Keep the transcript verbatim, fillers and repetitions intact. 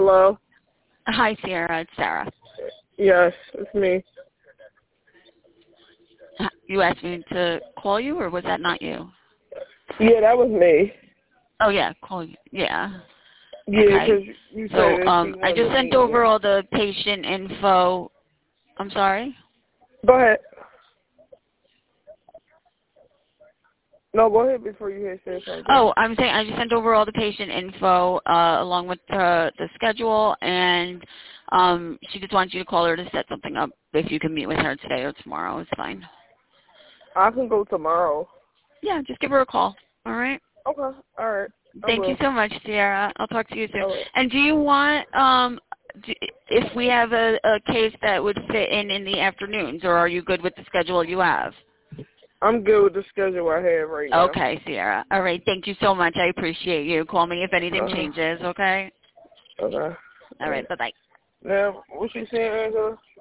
Hello? Hi, Sierra. It's Sarah. Yes, it's me. You asked me to call you, or was that not you? Yeah, that was me. Oh, yeah, call you. Yeah. Yeah, Okay. because you said So that um, she I wanted just to sent meet over me. all the patient info. I'm sorry? Go ahead. No, go ahead before you had said something. Oh, I'm saying I just sent over all the patient info uh, along with the, the schedule, and um, she just wants you to call her to set something up. If you can meet with her today or tomorrow, it's fine. I can go tomorrow. Yeah, just give her a call. All right? Okay, all right. I Thank will. you so much, Sierra. I'll talk to you soon. All right. And do you want, um, do, if we have a, a case that would fit in in the afternoons, or are you good with the schedule you have? I'm good with the schedule I have right now. Okay, Sierra. All right. Thank you so much. I appreciate you. Call me if anything Uh-huh. changes, okay? Okay. All right. Bye-bye. Now, what you saying, Angela?